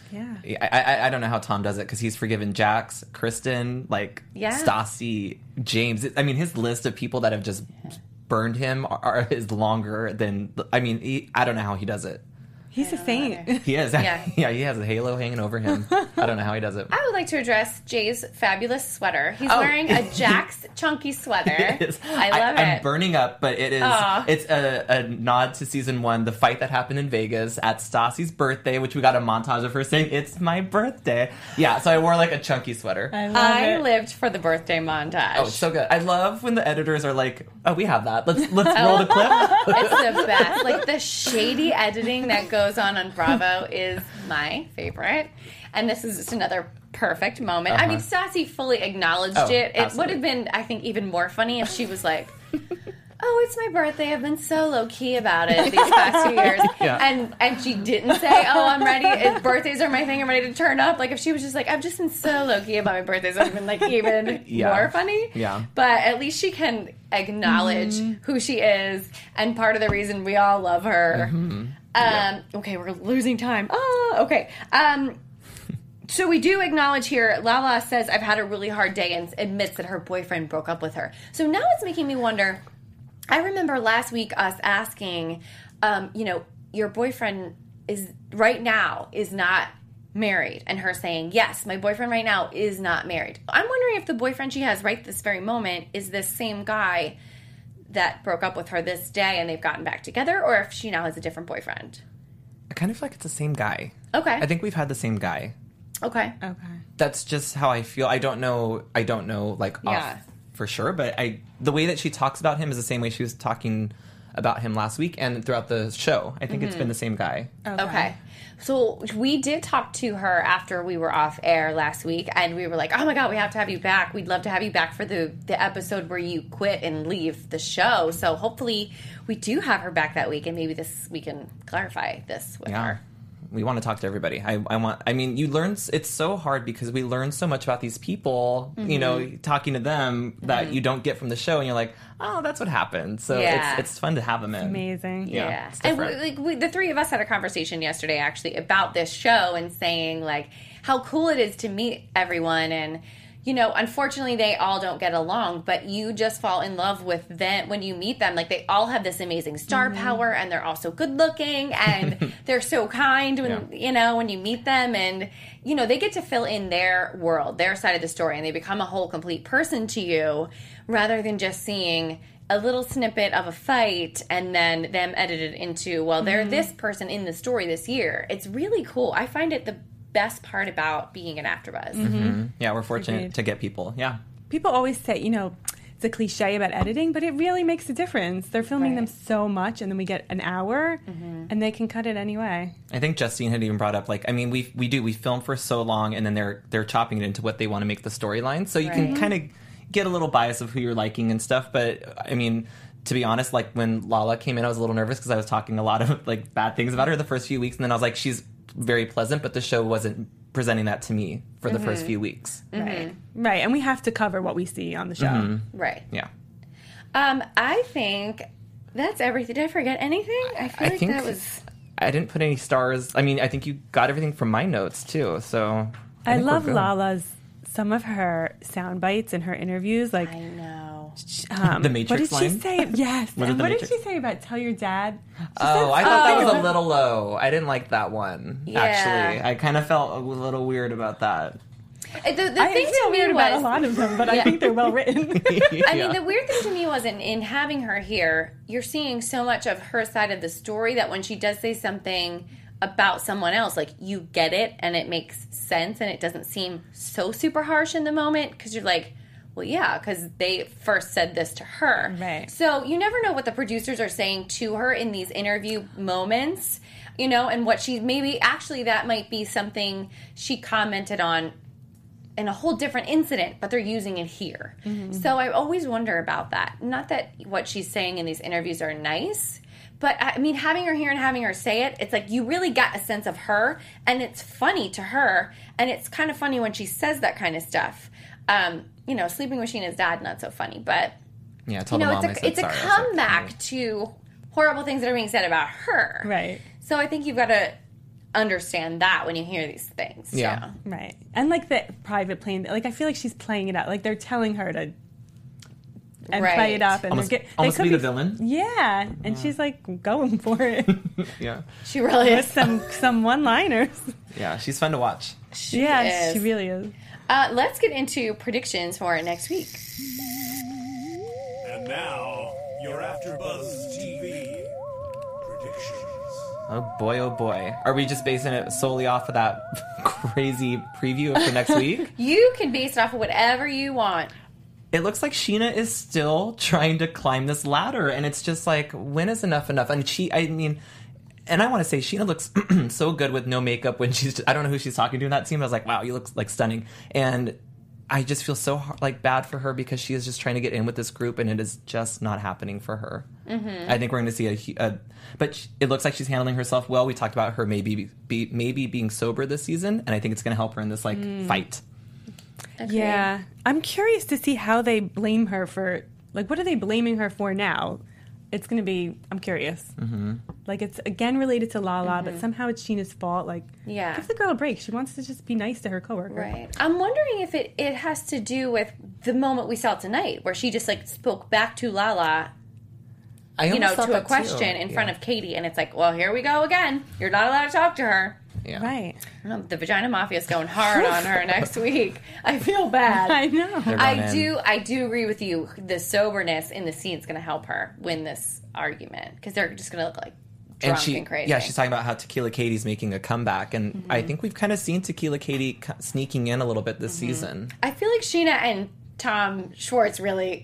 D: Yeah.
C: I don't know how Tom does it because he's forgiven Jax, Kristen, like
A: Yeah.
C: Stassi, James. I mean, his list of people that have just burned him is longer than. I mean, I don't know how he does it.
D: He's a saint.
C: He is.
A: Yeah.
C: Yeah, he has a halo hanging over him. I don't know how he does it.
A: I would like to address Jay's fabulous sweater. He's
C: Oh.
A: wearing a Jax chunky sweater.
C: It is.
A: I love it.
C: I'm burning up, but it is.
A: Aw.
C: It's a nod to season 1, the fight that happened in Vegas at Stassi's birthday, which we got a montage of her saying, "It's my birthday." Yeah, so I wore like a chunky sweater.
D: I love
A: I
D: it.
A: lived for the birthday montage.
C: Oh, it's so good. I love when the editors are like, "Oh, we have that. Let's roll the clip."
A: It's the best. Like, the shady editing that goes on Bravo is my favorite. And this is just another perfect moment. I mean, Stassi fully acknowledged
C: Oh,
A: it. It would
C: absolutely.
A: have been, I think, even more funny if she was like, oh, it's my birthday. I've been so low-key about it these past 2 years.
C: Yeah.
A: And she didn't say, oh, I'm ready. Birthdays are my thing. I'm ready to turn up. Like, if she was just like, I've just been so low-key about my birthdays, it would have been, like, even
C: Yeah.
A: more funny.
C: Yeah.
A: But at least she can acknowledge who she is and part of the reason we all love her. Okay, we're losing time. Oh, okay. So we do acknowledge here, Lala says, I've had a really hard day and admits that her boyfriend broke up with her. So now it's making me wonder, I remember last week us asking, your boyfriend is right now is not married, and her saying, yes, my boyfriend right now is not married. I'm wondering if the boyfriend she has right this very moment is this same guy that broke up with her this day and they've gotten back together, or if she now has a different boyfriend.
C: I kind of feel like it's the same guy.
A: Okay.
C: I think we've had the same guy.
A: Okay.
D: Okay.
C: That's just how I feel. I don't know like
A: Yeah.
C: off for sure, but the way that she talks about him is the same way she was talking about him last week and throughout the show. I think it's been the same guy.
A: Okay. So we did talk to her after we were off air last week, and we were like, oh my God, we have to have you back. We'd love to have you back for the episode where you quit and leave the show. So hopefully we do have her back that week, and maybe we can clarify this with her.
C: We want to talk to everybody. You learn, it's so hard because we learn so much about these people, talking to them that you don't get from the show, and you're like, oh, that's what happened. So it's fun to have them in.
D: Amazing.
A: Yeah. And the three of us had a conversation yesterday, actually, about this show and saying, like, how cool it is to meet everyone. And, unfortunately, they all don't get along, but you just fall in love with them when you meet them. Like, they all have this amazing star power, and they're also good looking, and they're so kind when you meet them. And, they get to fill in their world, their side of the story, and they become a whole complete person to you rather than just seeing a little snippet of a fight and then them edited into, well, they're this person in the story this year. It's really cool. I find it the best part about being an AfterBuzz.
C: Yeah, we're fortunate to get people. Yeah.
D: People always say, it's a cliche about editing, but it really makes a difference. They're filming them so much, and then we get an hour, and they can cut it anyway.
C: I think Justine had even brought up, we film for so long, and then they're chopping it into what they want to make the storyline. So you can kind of get a little bias of who you're liking and stuff. But, to be honest, when Lala came in, I was a little nervous because I was talking a lot of, bad things about her the first few weeks, and then I was like, she's very pleasant, but the show wasn't presenting that to me for the first few weeks.
D: Right. And we have to cover what we see on the show.
A: Right.
C: Yeah.
A: I think that's everything. Did I forget anything? I think that was...
C: I didn't put any stars. I think you got everything from my notes, too, so...
D: I love some of her sound bites in her interviews.
A: I know.
C: The Matrix
D: what did
C: line?
D: she say? Yes.
C: What
D: did she say about tell your dad?
C: I thought that was a little low. I didn't like that one, actually. I kind of felt a little weird about that.
A: The thing to me
D: weird
A: was
D: about a lot of them, but I think they're well written.
A: The weird thing to me was in having her here, you're seeing so much of her side of the story that when she does say something about someone else, you get it and it makes sense and it doesn't seem so super harsh in the moment because you're like, well, yeah, because they first said this to her.
D: Right.
A: So you never know what the producers are saying to her in these interview moments, and what she maybe actually that might be something she commented on in a whole different incident, but they're using it here. So I always wonder about that. Not that what she's saying in these interviews are nice, but having her here and having her say it, it's like you really got a sense of her, and it's funny to her, and it's kind of funny when she says that kind of stuff. Sleeping with Sheena's dad, not so funny, but
C: yeah, tell the mom
A: it's a comeback to horrible things that are being said about her.
D: Right.
A: So I think you've got to understand that when you hear these things.
C: Yeah.
D: Right. And the private plane, I feel like she's playing it out. They're telling her to play it up. And
C: almost be the villain.
D: Yeah. And she's going for it.
C: Yeah.
A: She really is.
D: Some one-liners.
C: Yeah, she's fun to watch.
A: She is.
D: She really is.
A: Let's get into predictions for next week.
B: And now, your AfterBuzz TV predictions.
C: Oh boy. Are we just basing it solely off of that crazy preview for next week?
A: You can base it off of whatever you want.
C: It looks like Sheena is still trying to climb this ladder, and it's just when is enough? And and I want to say Sheena looks so good with no makeup when I don't know who she's talking to in that scene. I was like, wow, you look stunning. And I just feel so bad for her because she is just trying to get in with this group, and it is just not happening for her. I think we're going to see but it looks like she's handling herself well. We talked about her maybe being sober this season, and I think it's going to help her in this fight.
D: Okay. Yeah. I'm curious to see how they blame her for, what are they blaming her for now? It's going to be, I'm curious. It's, again, related to Lala, but somehow it's Sheena's fault. Give the girl a break. She wants to just be nice to her coworker.
A: Right. I'm wondering if it has to do with the moment we saw tonight, where she just, spoke back to Lala, to a question in front of Katie, and it's well, here we go again. You're not allowed to talk to her.
C: Yeah.
D: Right.
A: The Vagina Mafia is going hard on her next week. I feel bad.
D: I know.
A: I do agree with you. The soberness in the scene is going to help her win this argument because they're just going to look drunk and crazy.
C: Yeah, she's talking about how Tequila Katie's making a comeback, and I think we've kind of seen Tequila Katie sneaking in a little bit this season.
A: I feel like Sheena and Tom Schwartz really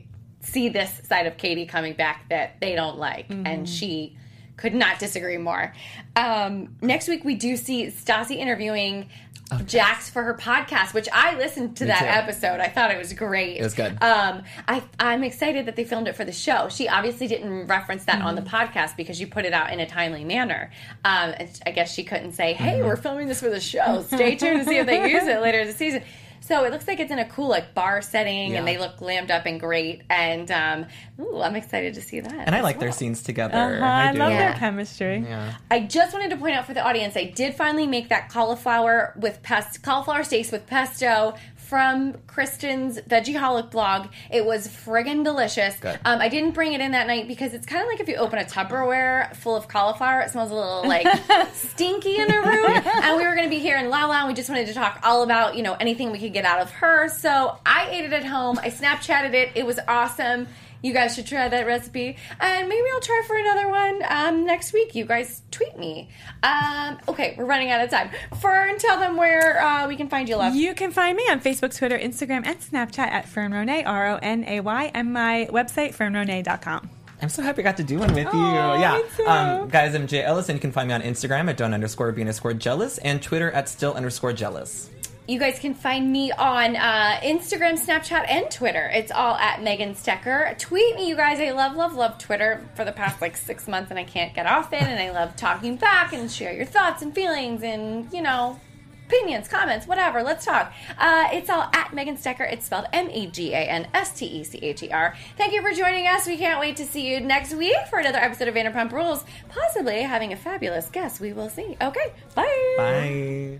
A: see this side of Katie coming back that they don't like. And she could not disagree more. Next week, we do see Stassi interviewing Jax for her podcast, which I listened to that episode. I thought it was great.
C: It was good.
A: I'm excited that they filmed it for the show. She obviously didn't reference that on the podcast because you put it out in a timely manner. I guess she couldn't say, hey, we're filming this for the show. Stay tuned to see if they use it later this season. So it looks like it's in a cool bar setting, and they look glammed up and great. And I'm excited to see that.
C: And I like their scenes together.
D: I
C: do.
D: love their chemistry.
C: Yeah.
A: I just wanted to point out for the audience, I did finally make that cauliflower steaks with pesto from Kristen's Veggieholic blog. It was friggin' delicious.
C: Good.
A: I didn't bring it in that night because it's kind of like if you open a Tupperware full of cauliflower, it smells a little stinky in a room. And we were going to be here in Lala, and we just wanted to talk all about anything we could get out of her. So I ate it at home. I Snapchatted it. It was awesome. You guys should try that recipe. And maybe I'll try for another one next week. You guys tweet me. Okay, we're running out of time. Fern, tell them where we can find you, love.
D: You can find me on Facebook, Twitter, Instagram, and Snapchat at Fern Ronay, Ronay, and my website, fernronay.com.
C: I'm so happy I got to do one with you.
D: Me too.
C: Guys, I'm Jay Ellis, and you can find me on Instagram at don't_be_jealous and Twitter at still_jealous.
A: You guys can find me on Instagram, Snapchat, and Twitter. It's all at Megan Stecker. Tweet me, you guys. I love Twitter for the past 6 months, and I can't get off it. And I love talking back and share your thoughts and feelings and, opinions, comments, whatever. Let's talk. It's all at Megan Stecker. It's spelled MEGANSTECHER. Thank you for joining us. We can't wait to see you next week for another episode of Vanderpump Rules, possibly having a fabulous guest. We will see. Okay, bye.
C: Bye.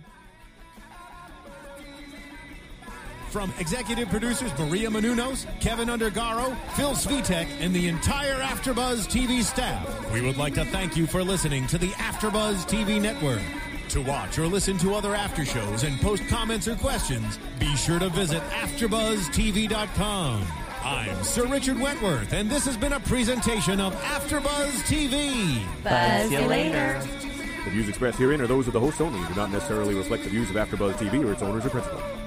B: From executive producers Maria Menounos, Kevin Undergaro, Phil Svitek, and the entire AfterBuzz TV staff, we would like to thank you for listening to the AfterBuzz TV network. To watch or listen to other after shows and post comments or questions, be sure to visit AfterBuzzTV.com. I'm Sir Richard Wentworth, and this has been a presentation of AfterBuzz TV.
A: Buzz you later.
E: The views expressed herein are those of the hosts only and do not necessarily reflect the views of AfterBuzz TV or its owners or principals.